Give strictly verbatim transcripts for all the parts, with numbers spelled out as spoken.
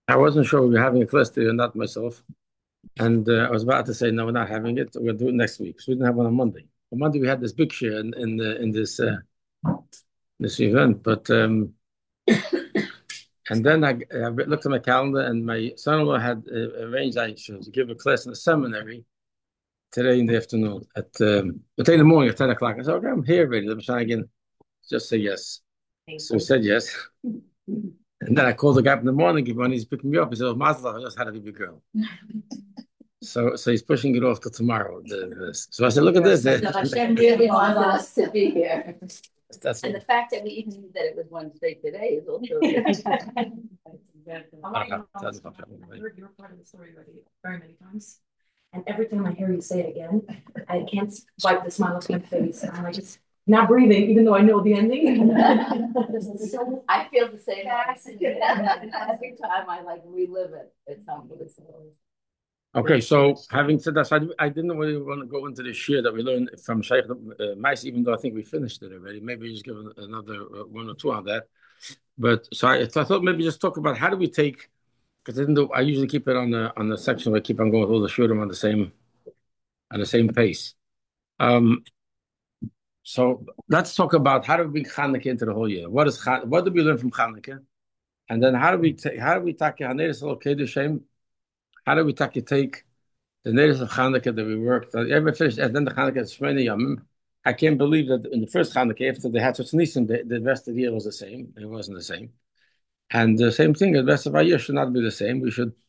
I wasn't sure we were having a class today or not myself. And uh, I was about to say, no, we're not having it. We're going to do it next week. So we didn't have one on Monday. On Monday, we had this big share in, in, the, in this uh, this event. But um, and then I, I looked at my calendar, and my son-in-law had uh, arranged I should give a class in the seminary today in the afternoon at um, today in the morning at ten o'clock. I said, okay, I'm here already. Let me try again. Just say yes. So he said yes. And then I called the guy up in the morning when he's picking me up. He said, oh, Mazel, I just had a baby girl. So, so he's pushing it off to tomorrow. The, the, so I said, look at this. So Hashem really wanted us to be here. That's and it. the fact that we even knew that it was Wednesday today is also. I heard your part of the story already very many times. And every time I hear you say it again, I can't wipe the smile off my face. I'm like, just not breathing, even though I know the ending. So I feel the same. Every time I like relive it, it's unbelievable. Okay, so having said that, so I, I didn't really want to go into the shir that we learned from Shaykh uh, Mais, even though I think we finished it already. Maybe just give another uh, one or two on that. But so I, so I thought maybe just talk about how do we take, because I didn't do, I usually keep it on the on the section where I keep on going with all the shurim on the same on the same pace. Um, so let's talk about how do we bring Chanukah into the whole year. What is what do we learn from Chanukah, and then how do we take how do we take Haneres Elokei Shem? How do we take take the natives of Hanukkah that we worked, I ever finished, and then the Hanukkah is Shmini Yamim. I can't believe that in the first Hanukkah, after they had such nisim, the, the rest of the year was the same. It wasn't the same. And the same thing, the rest of our year should not be the same. We should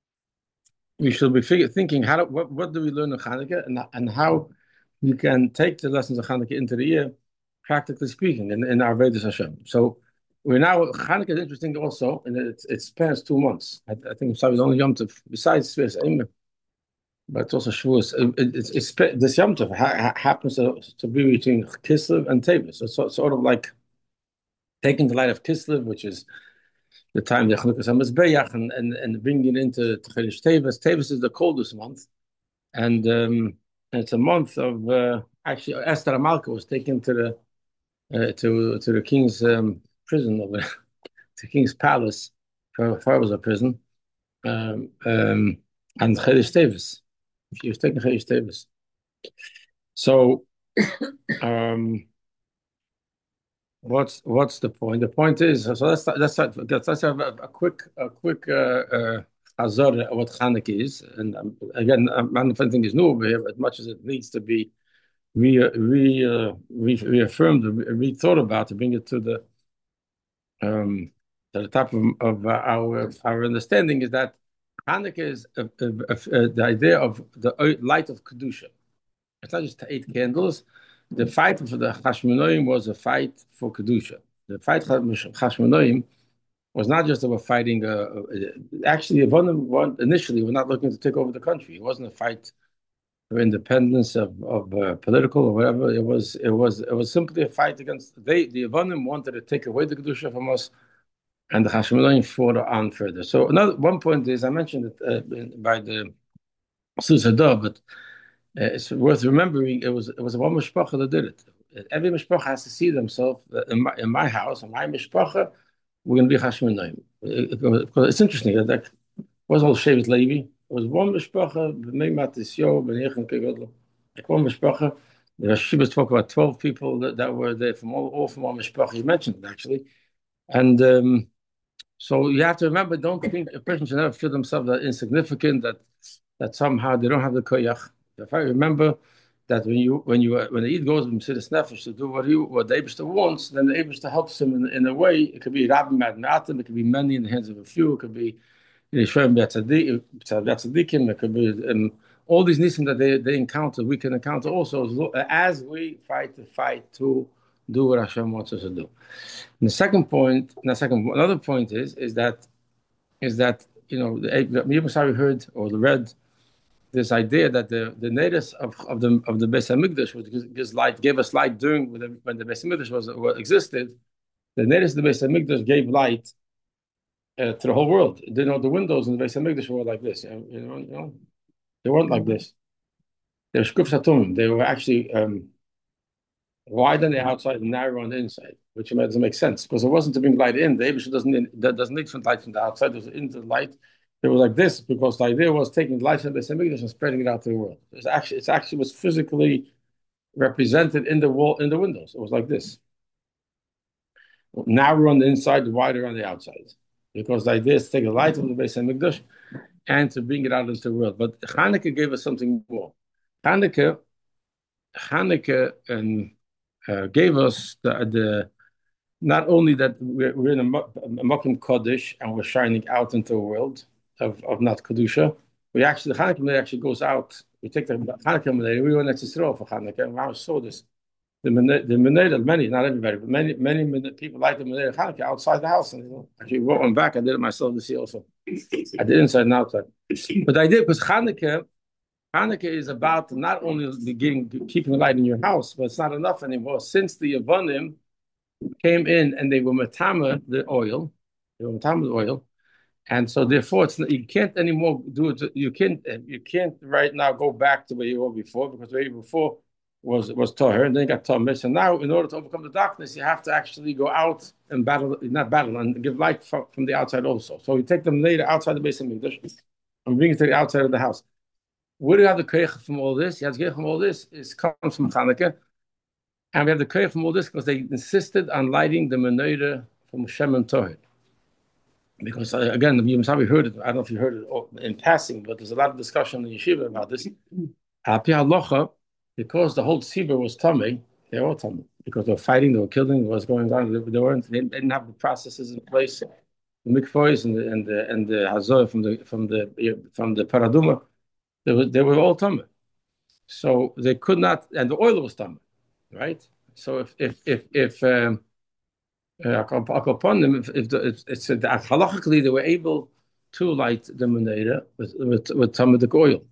we should be figure, thinking, how do, what, what do we learn in Hanukkah, and, and how we can take the lessons of Hanukkah into the year, practically speaking, in, in our Vedas Hashem. So we're now, Hanukkah is interesting also, and it, it spans two months. I, I think it's the only Yom Tov, besides Svias Eimer, but it's also Shavuos. It, it's, it's, this Yom Tov ha, happens to, to be between Kislev and Tevis. So it's so, sort of like taking the light of Kislev, which is the time the Chanukah Samizbeach, and, and, and bringing it into Chedesh Tevis. Tevis is the coldest month. And, um, and it's a month of, uh, actually, Esther Amalka was taken to the uh, to to the king's um, prison, over the king's palace, before was a prison, um, um, and Chedesh Tevis. She was taking Chedesh Tevis. So, um, what's what's the point? The point is, so let's let's let's, let's have a, a quick a quick uh, uh, azar of what Chanukah is, and um, again, I'm not think is new over here, as much as it needs to be re re, uh, re reaffirmed, re rethought about to bring it to the um to the top of, of uh, our our understanding is that Hanukkah is a, a, a, the idea of the light of kedusha. It's not just to eight candles. The fight for the Hashmonaim was a fight for Kedusha. The fight for Hashmonaim was not just about fighting. Uh, uh, actually, one initially were not looking to take over the country. It wasn't a fight for independence of, of uh, political or whatever. It was it was it was simply a fight against. They the Yevonim wanted to take away the Kedusha from us, and the Hashmonaim fought on further. So another one point is I mentioned it uh, by the Susadah, but. Uh, it's worth remembering. It was it was one mishpacha that did it. Every mishpacha has to see themselves in my, in my house, in my mishpacha. We're going to be Hashmonaim. Because it's interesting that that was all Shevet Levi. It was one mishpacha. B'nei Matisyo, b'nei Yechon Kegodlo. Like one mishpacha. The Rashi spoke about twelve people that, that were there from all, all from one mishpacha. You mentioned it actually, and um, so you have to remember. Don't think a person should never feel themselves that insignificant. That that somehow they don't have the koyach. If I remember that when you when you when the Eid goes from Siddur Nefesh to do what he what the Eibishter wants, then the Eibishter helps him in, in a way. It could be Rabbi Mad Ma'atim, it could be many in the hands of a few, it could be Yisrael B'Tzadikim, it could be um, all these nisim that they, they encounter, we can encounter also as we fight to fight to do what Hashem wants us to do. And the second point, the second another point is is that is that you know the Yibasari heard or read this idea that the, the natives of, of the of the Beis Hamikdash, which gives light, gave us light during when the, when the Beis Hamikdash was, was existed, the natives of the Beis Hamikdash gave light uh, to the whole world. You know, the windows in the Beis Hamikdash were like this. You know, you know, they weren't like this. They were shkuf satum. They were actually um, wide on the outside and narrow on the inside. which doesn't make sense because it wasn't to bring light in. The Eibush doesn't need, that doesn't need light from the outside. It was into the light. It was like this because the idea was taking light from the Beis Hamikdash and spreading it out to the world. It's actually it's actually was physically represented in the wall in the windows. It was like this. Narrower on the inside, wider on the outside, because the idea is to take the light from the Beis Hamikdash and to bring it out into the world. But Hanukkah gave us something more. Hanukkah, Hanukkah, and uh, gave us the, the not only that we're, we're in a, a Mokim Kodesh and we're shining out into the world of, of not Kedusha. We actually, the Hanukkah Menei actually goes out. We take the Hanukkah Menei, we went to Yisrael for Hanukkah, and I saw this. The Menei, the Menei, many, not everybody, but many, many people like the Menei of Hanukkah outside the house. And you know, actually, went back, I did it myself this year also. I did inside and outside. But I did because Hanukkah, Hanukkah is about not only beginning, keeping light in your house, but it's not enough anymore. Since the Yavanim came in and they were matama the oil, they were matama the oil, and so therefore it's you can't anymore do it. You can't you can't right now go back to where you were before because where you were before was was Tahir and then you got Tamir. So now in order to overcome the darkness, you have to actually go out and battle, not battle, and give light from, from the outside also. So you take them later outside the Beis Hamikdash and bring it to the outside of the house. Where do you have the koyach from all this? You have the koyach from all this. It comes from Hanukkah. And we have the koyach from all this because they insisted on lighting the menorah from Shem and Torah. Because, uh, again, you probably heard it, I don't know if you heard it in passing, but there's a lot of discussion in the yeshiva about this. Api halacha, because the whole tzibur was tummy, they were all tummy. Because they were fighting, they were killing, what was going on. They, weren't, they didn't have the processes in place, the mikvahs and the and the and the hazor from the from the from the paraduma. They were they were all tummy. So they could not, and the oil was tummy. Right. So if if if if um, uh, upon them, if, if, the, if it's that halachically they were able to light the menorah with with with tamadic oil,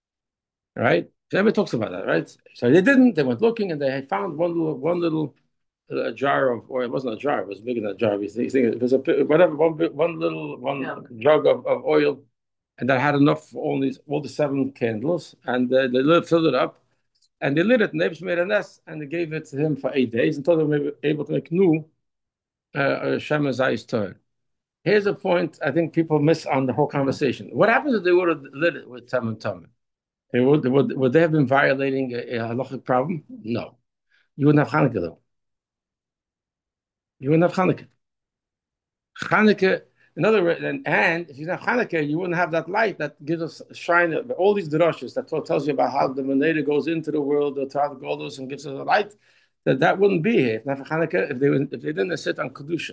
right? Everybody talks about that, right? So they didn't. They went looking and they found one little one little uh, jar of oil. It wasn't a jar; it was bigger than a jar. You think, it was a whatever one one little one yeah. jug of, of oil, and that had enough for only all the seven candles, and uh, they filled it up. And they lit it, and they made a nest, and they gave it to him for eight days until they were able to make new uh, Shem Zayis Torah. Here's a point I think people miss on the whole conversation. What happens if they would have lit it with Tam and Tam? They would, would, would they have been violating a, a halachic problem? No. You wouldn't have Hanukkah, though. You wouldn't have Hanukkah. Hanukkah, another and, and if you have Hanukkah, you wouldn't have that light that gives us a shine. All these drushes that tells you about how the menorah goes into the world, the Torah goes and gives us a light. That that wouldn't be here if not for Hanukkah. If they if they didn't sit on kedusha,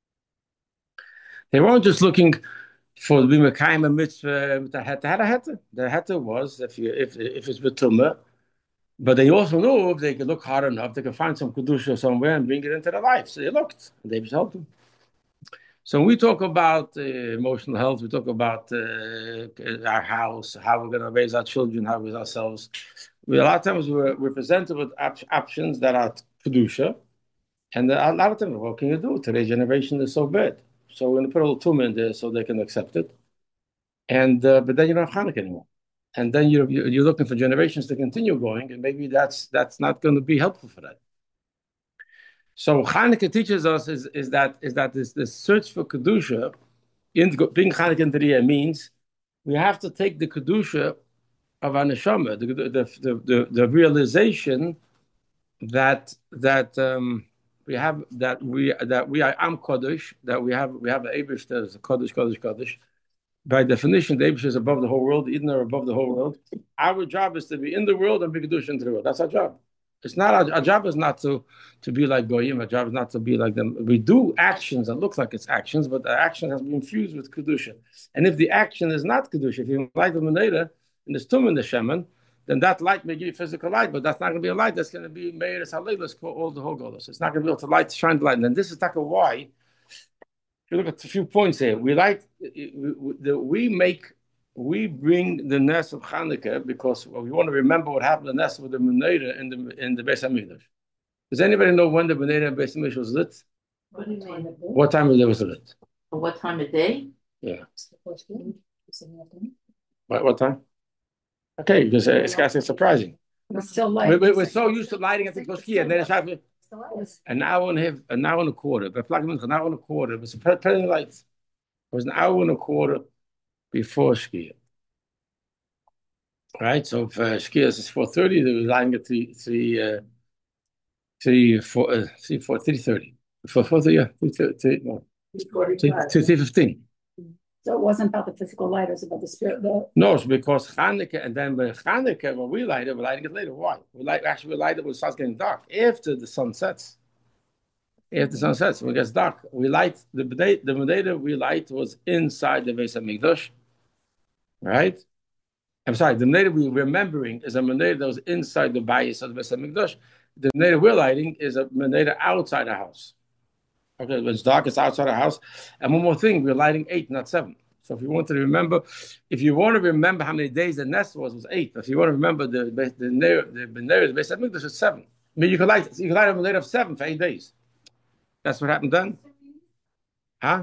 they weren't just looking for the b'mekayim a mitzvah. The heta, heta, the heta was if you if if it's betumah, but they also knew if they could look hard enough, they could find some kedusha somewhere and bring it into their life. So they looked, and they just helped them. So when we talk about uh, emotional health, we talk about uh, our house, how we're going to raise our children, how we raise ourselves. We, a lot of times we're, we're presented with op- options that are kedusha, and a lot of times, what can you do? Today's generation is so bad. So we're going to put a little tumor in there so they can accept it. And uh, but then you don't have Hanukkah anymore. And then you're, you're looking for generations to continue going, and maybe that's that's not going to be helpful for that. So Hanukkah teaches us is, is that is that this, this search for kedusha, in bring Hanukkah into the year means we have to take the kedusha of our neshama, the the, the the the realization that that um, we have that we that we are Am Kodesh, that we have we have the Eibush that is Kodesh Kodesh Kodesh. By definition, the Eibush is above the whole world, the Eden are above the whole world. Our job is to be in the world and bring kedusha into the world. That's our job. It's not our, our job is not to, to be like Goyim. Our job is not to be like them. We do actions that look like it's actions, but the action has been infused with kedusha. And if the action is not kedusha, if you light the menorah and there's tum in the shemen, then that light may give you physical light, but that's not going to be a light. That's going to be made as halelas for all the whole golos. It's not going to be able to light, shine the light. And then this is like a why. If you look at a few points here, we light, we, we make. We bring the nest of Hanukkah because well, we want to remember what happened to the nest with the menorah in the in the Beis Hamikdash. Does anybody know when the menorah in Beis Hamikdash was lit? What do you mean? What time of day was it lit? What time of day? Yeah. What, what time? Okay, because uh, it's kind of surprising. We're still light. We, we, we're so used to lighting at the koshki, and then it's happening. an hour and a half, an hour and a quarter. But an hour and a quarter. It was pretty lights. It was an hour and a quarter before Shkia. Right? So if uh, Shkia is four thirty, they were lying at three, three, uh, three, four, uh, three, four, three thirty. For four thirty, yeah, three, three, three, no, three, three, three fifteen. So it wasn't about the physical light, it was about the spirit. The... No, it's because Hanukkah, and then when Hanukkah, when we light it, we're lighting it later. Why? We light actually we light it when it starts getting dark. After the sun sets. After the sun sets, when it gets dark, we light the the Mededa we light was inside the Beis Hamikdash, right? I'm sorry, the Mededa we're remembering is a Mededa that was inside the Bayis of the Beis Hamikdash. The Mededa we're lighting is a Mededa outside the house. Okay, when it's dark, it's outside the house. And one more thing, we're lighting eight, not seven. So if you want to remember, if you want to remember how many days the nest was, it was eight. If you want to remember the the the the the Beis Hamikdash is seven. I mean, you could light you could light a Mededa of seven for eight days. That's what happened then? Huh?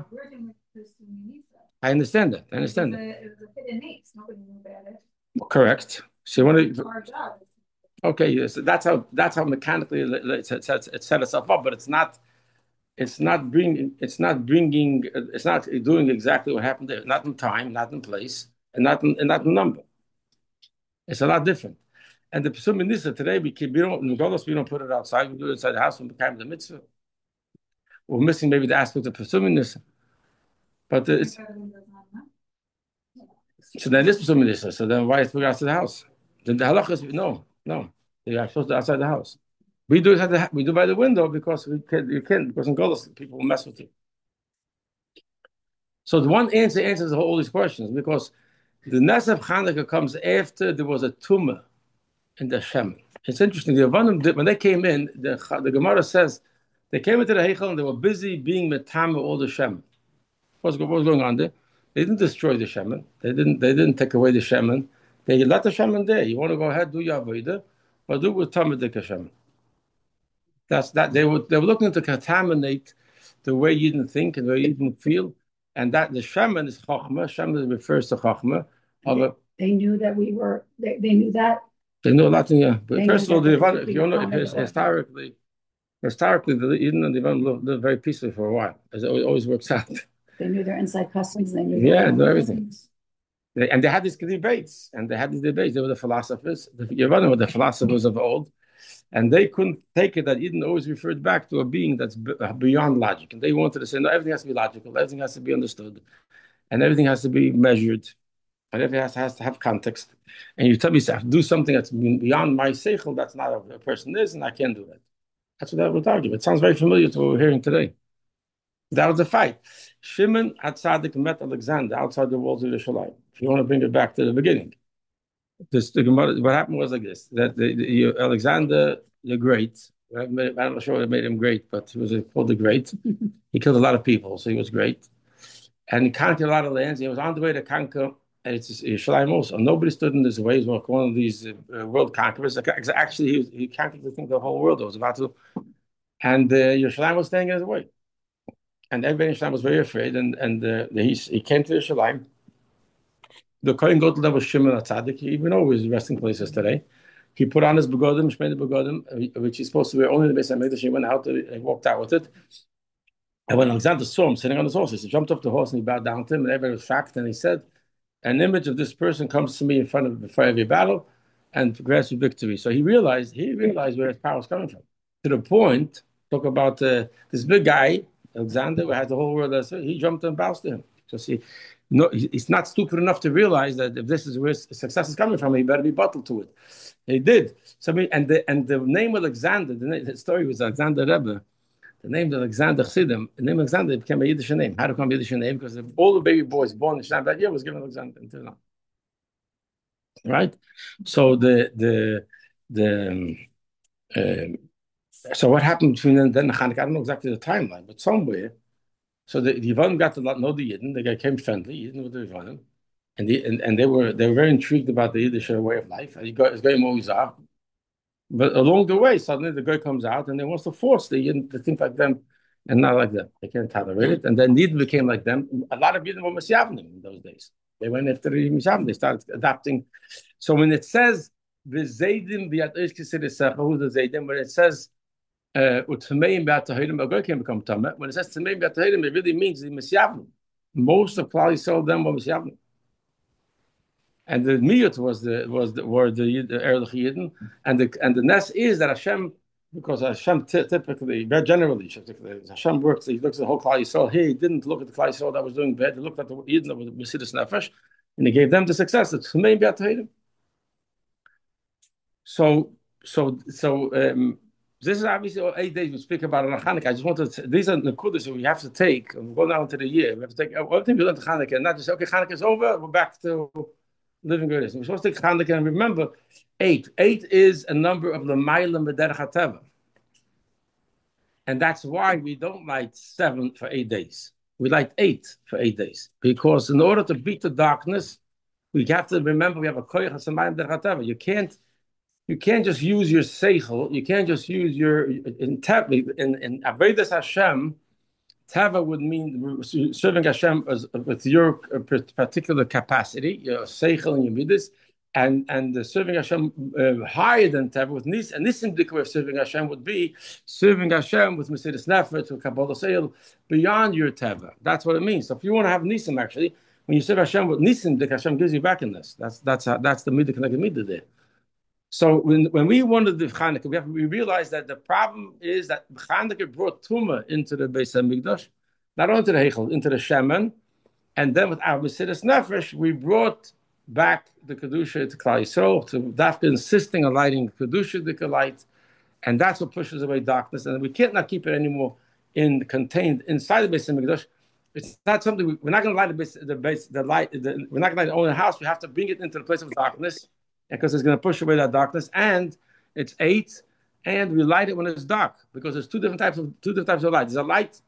I understand that. I understand that. It was a hidden niece. Nobody knew about it. Correct. So you want to. Our job. Okay, so that's how that's how mechanically it set, it set itself up, but it's not. It's not bringing. It's not bringing. It's not doing exactly what happened there. Not in time, not in place, and not in, and not in number. It's a lot different. And the Pesum Nisa today we keep. We don't. Regardless, we don't put it outside. We do it inside the house when we become the mitzvah. We're missing maybe the aspect of Pesum Nisa, but it's. So then this Pesum Nisa. So then why is it outside the house? Then the halacha is no, no. They are supposed to outside the house. We do it at the, we do by the window because we can you can because in Golos people will mess with you. So the one answer answers all these questions because the Ness of Hanukkah comes after there was a tumor in the Shemen. It's interesting. The Yavanim, when they came in, the, the Gemara says they came into the Heichel and they were busy being metame all the Shemen. What's, what was going on there? They didn't destroy the Shemen. They didn't. They didn't take away the Shemen. They let the Shemen there. You want to go ahead, do your avodah, but do with Tamid the Shemen. That's that they were they were looking to contaminate the way you didn't think and the way you didn't feel, and that the Shemen is Chachma. Shemen refers to Chachma. They, they knew that we were. They, they knew that. They knew a lot. Yeah, but They first of all, knew the that Ivan, if you know, they- if historically, historically, the Eden and the Ivan lived, lived very peacefully for a while. As it always works out. They knew their inside customs. They knew. Yeah, their- knew everything. They, and they had these debates, and they had these debates. They were the philosophers. The Yavanim were the philosophers of old. And they couldn't take it that Eden always referred back to a being that's beyond logic. And they wanted to say, no, everything has to be logical, everything has to be understood, and everything has to be measured, and everything has to, has to have context. And you tell me, I do something that's beyond my seichel, that's not a, a person is, and I can't do that. That's what that would argue. It sounds very familiar to what we're hearing today. That was the fight. Shimon HaTzadik met Alexander outside the walls of Yerushalayim. If you want to bring it back to the beginning. This, the, what happened was like this: that the, the, Alexander the Great, I'm not sure what made him great, but he was called the Great. He killed a lot of people, so he was great, and he conquered a lot of lands. He was on the way to conquer, and it's Yerushalayim also. Nobody stood in his way. He was one of these uh, world conquerors. Actually, he, was, he conquered I think the whole world. It was about to, and uh, Yerushalayim was staying in his way, and everybody in Yerushalayim was very afraid. And and uh, he he came to Yerushalayim. The Kohen Gadol was Shimon HaTzadik, even though his resting places today. He put on his begodim, Shmei begodim, which he's supposed to wear only in the Beis Hamikdash. He went out and walked out with it. And when Alexander saw him sitting on his horse, he jumped off the horse and he bowed down to him, and everybody was shocked. And he said, "An image of this person comes to me in front of before every battle, and grants you victory." So he realized he realized where his power was coming from. To the point, talk about uh, this big guy, Alexander, who had the whole world. He jumped and bowed to him. So see. No, he's not stupid enough to realize that if this is where success is coming from, he better be bottled to it. He did. So, and the and the name of Alexander, the, name, the story was Alexander Rebbe. The name of Alexander Chassidim, the name of Alexander became a Yiddish name. How to become a Yiddish name? Because all the baby boys born in Shlam that year was given Alexander until now. Right. So the the the um, uh, so what happened between then and Hanukkah? I don't know exactly the timeline, but somewhere. So the, the Yavanim got to know the Yidden. They became friendly. Yidden with the Yavanim, and, the, and and they were they were very intrigued about the Yiddish way of life. And it's going always out. But along the way, suddenly the guy comes out and they wants to force the Yidden to think like them and not like them. They can't tolerate it. And then Yidden became like them. A lot of Yidden were Messiavnim in those days. They went after the Messiavnim. They started adapting. So when it says V'zeidim b'yad oish kisir esecha, who's the Zaydim? When it says uh, Utmeim Batahidim, a guy can become Tameh. When it says Tmeim Batahidim, it really means the Misyavim. Most of Klal Yisrael them were Misyavim. And the Miyut was the was the were the, the Erlich Yidden, and the and the Ness is that Hashem, because Hashem typically, very generally, Hashem works. He looks at the whole Klal Yisrael. He didn't look at the Klal Yisrael that was doing bad. He looked at the Yidden that was Mesidus Nefesh, and he gave them the success. It's Tmeim Batahidim. So so so um, this is obviously eight days we speak about on Hanukkah. I just wanted to, these are the Kudus that we have to take. We're going out into the year. We have to take everything we learned to Hanukkah, and not just say, okay, Hanukkah is over. We're back to living good. We're supposed to take Hanukkah and remember eight. Eight is a number of the Mailam B'derech HaTeva. And that's why we don't light seven for eight days. We light eight for eight days. Because in order to beat the darkness, we have to remember we have a Koyach HaSamayim B'derech HaTeva. You can't you can't just use your seichel, you can't just use your in in, in Avodas Hashem. Tava would mean serving Hashem as, with your particular capacity, your seichel and your midas, and and the serving Hashem uh, higher than Tava with nis. And this indicator of serving Hashem would be serving Hashem with Mesidus Nefesh, with Kabbalah Seil, beyond your Tava. That's what it means. So if you want to have nisim, actually, when you serve Hashem with nisim, the Hashem gives you back in this. That's that's how, that's the midah connected midah there. So when, when we wanted the Chanukah, we, have, we realized that the problem is that Chanukah brought Tumah into the Beis HaMikdash, not only to the Heichel, into the Shemen, and then with our Mesidus Nefesh, we brought back the Kedusha to Klal Yisrael, to Dafka insisting on lighting Kedusha, the light, and that's what pushes away darkness, and we can't not keep it anymore in contained inside the Beis HaMikdash. It's not something, we, we're not going to light the base, the base, the light, the, we're not going to light the house, we have to bring it into the place of darkness, because it's going to push away that darkness, and it's eight, and we light it when it's dark, because there's two different types of two different types of light. There's a light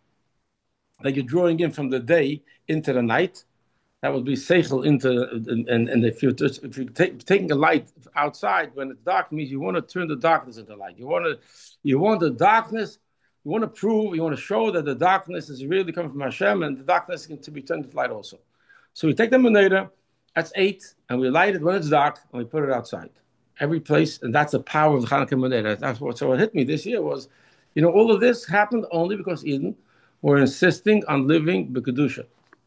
that you're drawing in from the day into the night. That would be seichel into, and, and, and if you're just, if you're take, taking a light outside when it's dark, it means you want to turn the darkness into light. You want to, you want the darkness. You want to prove, you want to show that the darkness is really coming from Hashem, and the darkness can to be turned into light also. So we take the menorah. That's eight, and we light it when it's dark, and we put it outside. Every place, and that's the power of the Hanukkah Menorah. That's what, so what hit me this year was, you know, all of this happened only because Eden were insisting on living B'Kedusha.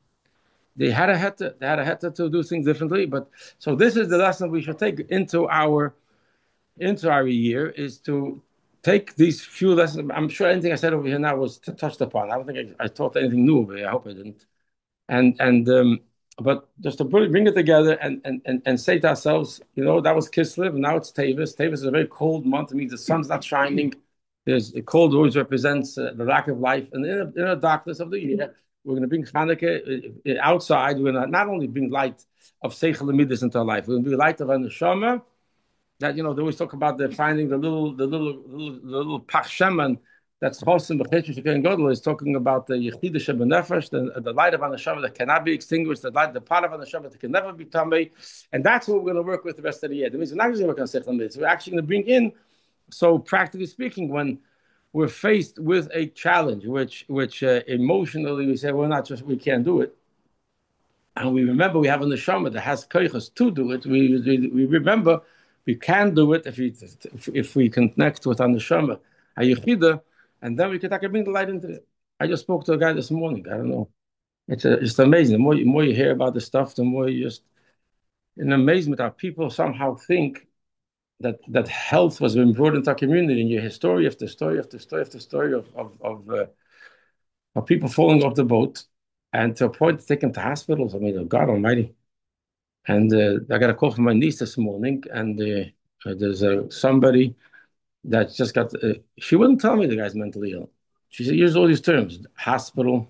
They had a heta, they had a heta to do things differently, but, so this is the lesson we should take into our, into our year, is to take these few lessons. I'm sure anything I said over here now was t- touched upon. I don't think I, I taught anything new over here. I hope I didn't. And, and, um, But just to bring it together and, and, and, and say to ourselves, you know, that was Kislev, and now it's Tavis. Tavis is a very cold month. It means the sun's not shining. There's the cold always represents uh, the lack of life. And in the, in the darkness of the year, we're going to bring Hanukkah outside. We're going to not only bring light of Seichel and Midas into our life, we're going to bring light of an Neshama. That, you know, they always talk about the finding the little, the little, little, the little Pach Sheman. That's Chosim B'Chesh Sheken Godel is talking about the Yechida Shebenefesh, the the light of Hanashama that cannot be extinguished, the light, the part of Hanashama that can never be tamei, and that's what we're going to work with the rest of the year. That means we're not just going to work on Seichel Midas. We're actually going to bring in. So practically speaking, when we're faced with a challenge, which which uh, emotionally we say we're not just we can't do it, and we remember we have a neshama that has koichos to do it. We, we we remember we can do it if we if we connect with our neshama, our Yechida. And then we can take, bring the light into it. I just spoke to a guy this morning. I don't know. It's a, it's amazing. The more, you, more you hear about this stuff, the more you just, in amazement how people somehow think that that health was been brought into our community. And you hear story after story after story after story of of of, uh, of people falling off the boat, and to a point to take them to hospitals. I mean, God Almighty. And uh, I got a call from my niece this morning, and uh, uh, there's uh, somebody that just got, uh, she wouldn't tell me the guy's mentally ill. She said, use all these terms, hospital,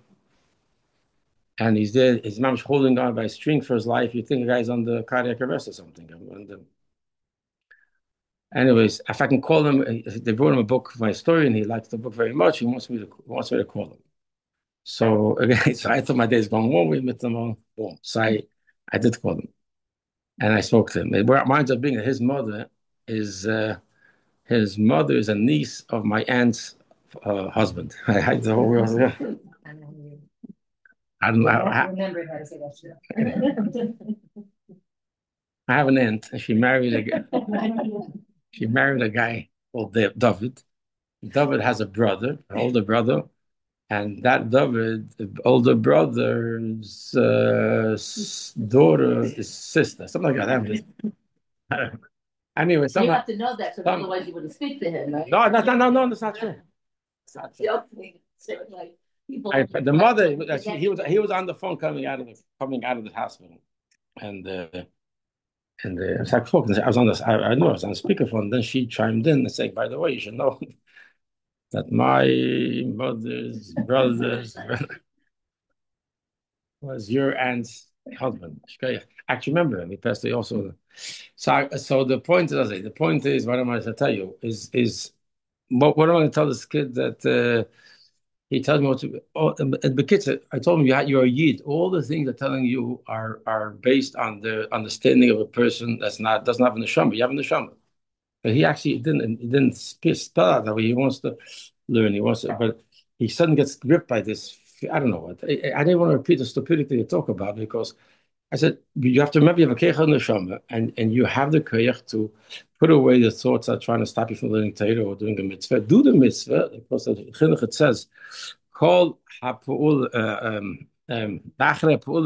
and he's there, his mom's holding on by a string for his life. You think the guy's on the cardiac arrest or something. And, uh, anyways, if I can call him, they brought him a book of my story, and he likes the book very much. He wants me to, wants me to call him. So, again, so I thought my day's going one way, with them all, boom. So I, I did call him, and I spoke to him. It reminds of being that his mother is, uh, his mother is a niece of my aunt's uh, husband. I had the whole world. Yeah. I don't know. I, I, remember how to say that. I have an aunt, and she married a guy. She married a guy called David, David has a brother, an older brother, and that David, the older brother's uh, daughter is sister, something like that. Anyway, You somehow, have to know that, because some, otherwise you wouldn't speak to him, right? no, no, no, no, no, that's not true. It's not true. Joking. So, like, people. I, the mother, she, he was he was on the phone coming out of the coming out of the hospital, and uh, and uh, I was like, talking. I was on this. I, I knew I was on speakerphone. Then she chimed in and said, "By the way, you should know that my mother's brother's was your aunt's husband." I actually remember him. He passed away also. So, so the point is, the point is, what am I to tell you? Is is what, what am I going to tell this kid that uh, he tells me what to? Oh, and, and the kids, I told him you had, you're a yid. All the things they're telling you are are based on the understanding of a person that's not doesn't have a neshama. You have a neshama. But he actually didn't he didn't spell out that way. He wants to learn. He wants to, but he suddenly gets gripped by this. I don't know what. I, I didn't want to repeat the stupidity you talk about because I said you have to remember you have a keich neshama, and and you have the keich to put away the thoughts that are trying to stop you from learning Torah or doing a mitzvah. Do the mitzvah because the chinuch it says, "Call ha'pu'ul." Um, um, if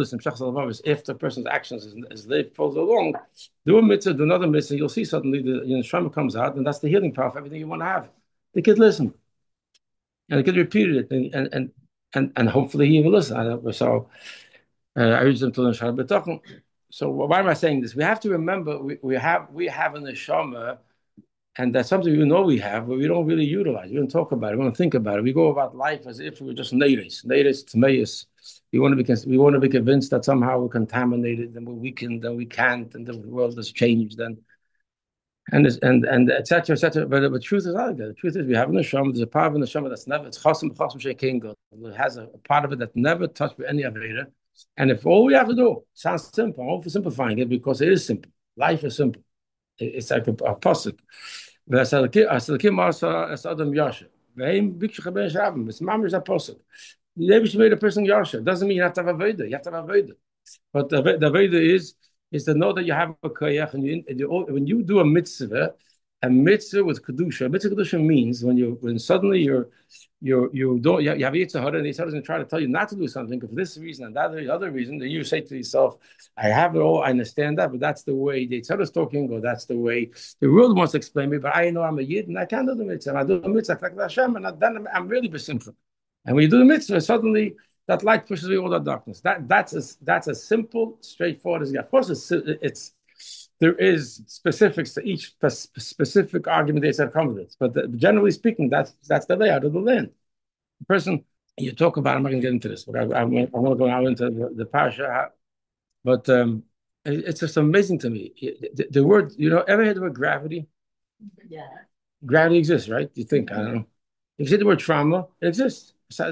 the person's actions is, is they follows along, do a mitzvah, do another mitzvah, you'll see suddenly the you know, neshama comes out, and that's the healing power of everything you want to have. The kid listened, and the kid repeated it, and and and, and hopefully he will listen. So uh, I urge them to learn Shara B'tochen. So why am I saying this? We have to remember we, we have we have a neshama, and that's something we know we have, but we don't really utilize. We don't talk about it. We don't think about it. We go about life as if we were just natives, natives, tmeis. We want to be we want to be convinced that somehow we're contaminated and we're weakened and we can't and the world has changed and and and and et cetera, et cetera. But the truth is not that. The truth is we have a neshama. There's a part of the neshama that's never it's chasam b'chasam she'kein god. It has a, a part of it that never touched with any aveda. And if all we have to do sounds simple, I'm oversimplifying it because it is simple. Life is simple. It, it's like a, a pasuk. V'asalakim asa as Adam Yasha. V'heim bikshach ben shabim. It's mamish a pasuk. The Rebbe made a person Yasha. Doesn't mean you have to have a veda. You have to have a veda. But the, the veda is is to know that you have a koyach, and you, and you, when you do a mitzvah, a mitzvah with kedusha. Mitzvah kedusha means when you when suddenly you're you you don't you have Yetzer Hara, and Yetzer Hara is going to try to tell you not to do something for this reason and that the other reason. Then you say to yourself, "I have it all. I understand that, but that's the way the Yetzer Hara is talking, or that's the way the world wants to explain me. But I know I'm a yid, and I can't do the mitzvah. And I do the mitzvah like Hashem, and then I'm, I'm really besimcha. And when you do the mitzvah, suddenly that light pushes away all that darkness. That that's a that's a simple, straightforward as Of course, it's it's there is specifics to each specific argument they said come with it. But the, generally speaking, that's that's the layout of the land. The person you talk about, I'm not going to get into this, but I, I, I want to go out into the, the parasha. But um, it, it's just amazing to me. The, the word, you know, ever heard the word gravity? Yeah. Gravity exists, right? You think, I don't know. If you say the word trauma, it exists. You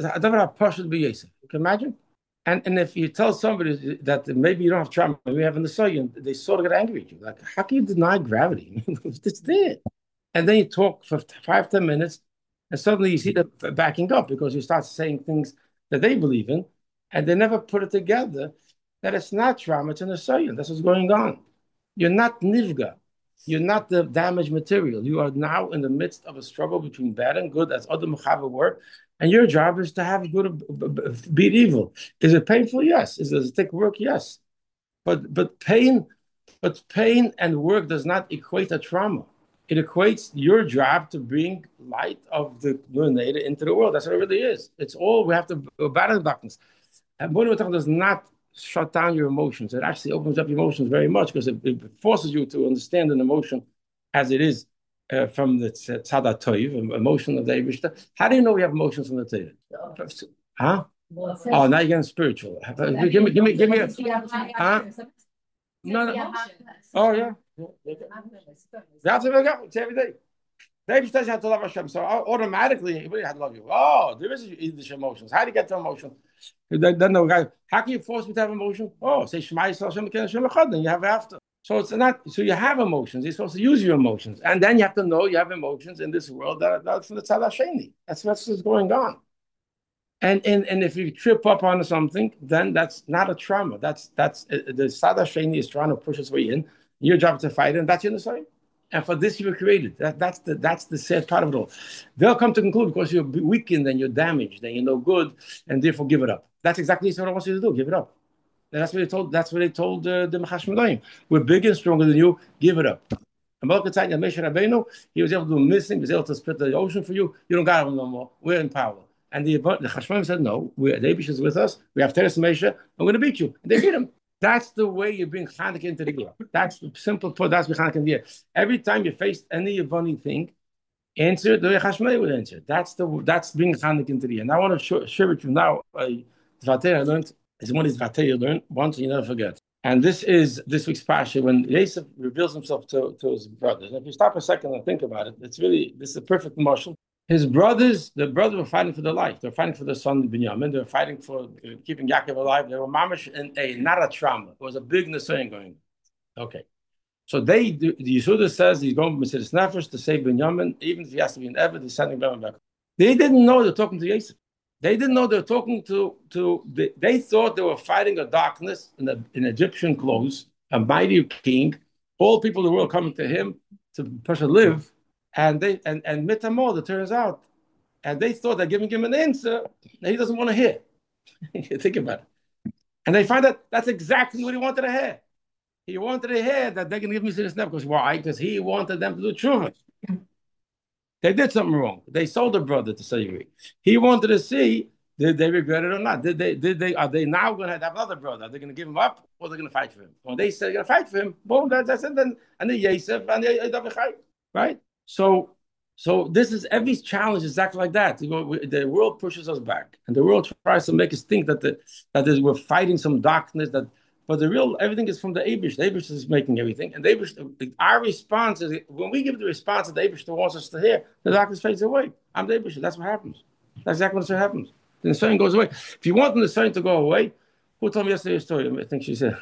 can imagine? And and if you tell somebody that maybe you don't have trauma, maybe you have in the soil, they sort of get angry at you. Like, how can you deny gravity? It's there. And then you talk for five, ten minutes, and suddenly you see them backing up because you start saying things that they believe in, and they never put it together that it's not trauma, it's in the soil. That's what's going on. You're not nivga. You're not the damaged material. You are now in the midst of a struggle between bad and good, as other Mechava were, and your job is to have good beat evil. Is it painful? Yes. Is it, does it take work? Yes. But but pain, but pain and work does not equate to trauma. It equates your job to bring light of the Lunator into the world. That's what it really is. It's all we have to battle the darkness. And Bonnie does not shut down your emotions. It actually opens up your emotions very much because it, it forces you to understand an emotion as it is uh, from the tzad toiv, emotion of the Eibishter. How do you know we have emotions from the Torah? Huh? Oh, now you're getting spiritual. Give me, give me, give me a. Huh? No, no. Oh, yeah. It's every day. The Eibishter says you have to love Hashem. So automatically, you really have to love you. Oh, there is Yiddish emotions. How do you get to emotion? Then the guy, how can you force me to have emotion? Oh, say Shema Yisrael Hashem Elokeinu Hashem Echad, then you have after. So it's not. So you have emotions. You're supposed to use your emotions, and then you have to know you have emotions in this world that that's from the tzad hasheni. That's what's going on. And and and if you trip up on something, then that's not a trauma. That's that's uh, the tzad hasheni is trying to push its way in. Your job is to fight it, and that's your Nisayim. And for this you were created. That, that's the that's the sad part of it all. They'll come to conclude because you're weakened and you're damaged and you're no good, and therefore give it up. That's exactly what I want you to do. Give it up. And that's what they told. That's what they told uh, the Mechashmolayim. We're bigger and stronger than you. Give it up. And Moshe Rabbeinu, he was able to do missing. He was able to split the ocean for you. You don't got it no more. We're in power. And the the Chashmonaim said, no. We're, the Eibush is with us. We have Teres Moshe. I'm going to beat you. And they beat him. That's the way you bring Chanukah into the year. That's the simple put. That's the Chanukah in the year. Every time you face any Yevani thing, answer it the way Chashmonaim would answer. That's the that's bringing Chanukah into the year. And I want to share with you now. Uh, I learned is one is Vatei you learn once and you never forget. And this is this week's parsha when Yosef reveals himself to, to his brothers. And if you stop a second and think about it, it's really this is a perfect marshal. His brothers, the brothers were fighting for their life. They were fighting for their son Binyamin. They were fighting for uh, keeping Yaakov alive. They were mamish in a not a trauma. It was a big nisayon going. Okay, so they the Yisuda says he's going to Mesiras Nefesh to save Binyamin, even if he has to be an Eved, he's sending Binyamin back. They didn't know they're talking to Yosef. They didn't know they were talking to to. They, they thought they were fighting a darkness in, a, in Egyptian clothes, a mighty king. All people in the world coming to him to person live. And they and and Mitamod, it turns out, and they thought they're giving him an answer that he doesn't want to hear. Think about it. And they find that that's exactly what he wanted to hear. He wanted to hear that they're going to give me this name because why? Because he wanted them to do tshuva. They did something wrong. They sold their brother to slavery. He wanted to see did they regret it or not. Did they? Did they? Are they now going to have another brother? Are they going to give him up or are they going to fight for him? When they say they're going to fight for him, boom, that, that's it. Then and the Yosef and the right. So, so this is every challenge is exactly like that. You know, we, the world pushes us back, and the world tries to make us think that the that is, we're fighting some darkness. That, but the real everything is from the Eibush. The Eibush is making everything, and the Eibush, our response is when we give the response that the Eibush wants us to hear, the darkness fades away. I'm the Eibush. That's what happens. That's exactly what happens. The Nisayon goes away. If you want the Nisayon to go away, who told me yesterday a story? I think she said.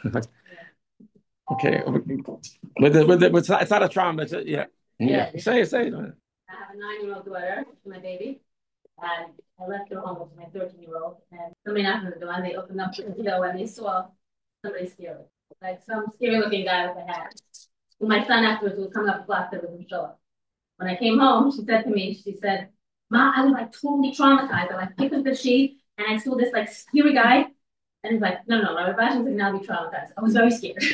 Okay, but, the, but, the, but it's, not, it's not a trauma. It's a, yeah. Yeah, yeah. Say it, say it. I have a nine-year-old daughter, my baby, and I left her home with my thirteen-year-old, and coming out of the door, they opened up the window and they saw somebody scary, like some scary-looking guy with a hat. Well, my son afterwards was coming up the block that was in show. When I came home, she said to me, she said, "Ma, I was like totally traumatized. I like picked up the sheet and I saw this like scary guy." And he's like, no, no, my passion's like now be traumatized. I was very scared.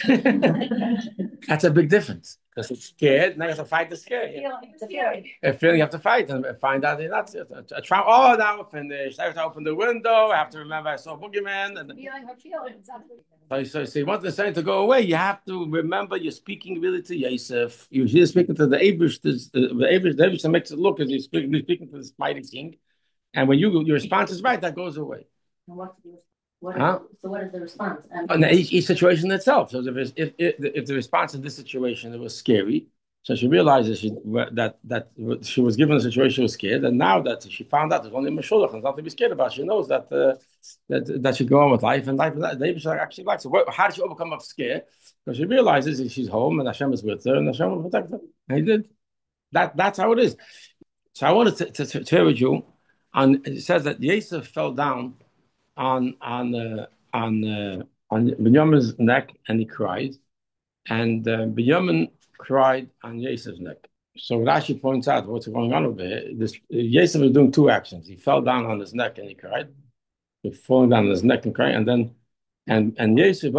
That's a big difference. Because it's scared, now you have to fight the scare. Yeah. It's scary. A feeling you have to fight and find out that's a, a trauma. Oh, now we're finished. I have to open the window. I have to remember I saw Boogeyman. And Feeling her feelings. so, so, so you want the sign to go away, you have to remember you're speaking really to Yosef. You're speaking to the Eibush. The Eibush, the Eibush makes it look as you're speaking, you're speaking to this mighty king. And when you your response is right, that goes away. And what's the What is, huh? So what is the response? Um, and each, each situation itself. So if, if if if the response in this situation it was scary, so she realizes she, that that she was given a situation she was scared, and now that she found out there's only Meshulach and nothing to be scared about, she knows that uh, that that she go on with life and life. David actually likes it. How did she overcome a scare? Because she realizes that she's home and Hashem is with her and Hashem will protect her. And he did. That that's how it is. So I wanted to, to, to share with you. And it says that Yosef fell down on on uh, on uh, on Binyamin's neck and he cried, and uh, Binyamin cried on Yosef's neck. So Rashi points out what's going on over here. This uh, Yosef was doing two actions. He fell down on his neck and he cried. He falling down on his neck and crying, and then and and Yosef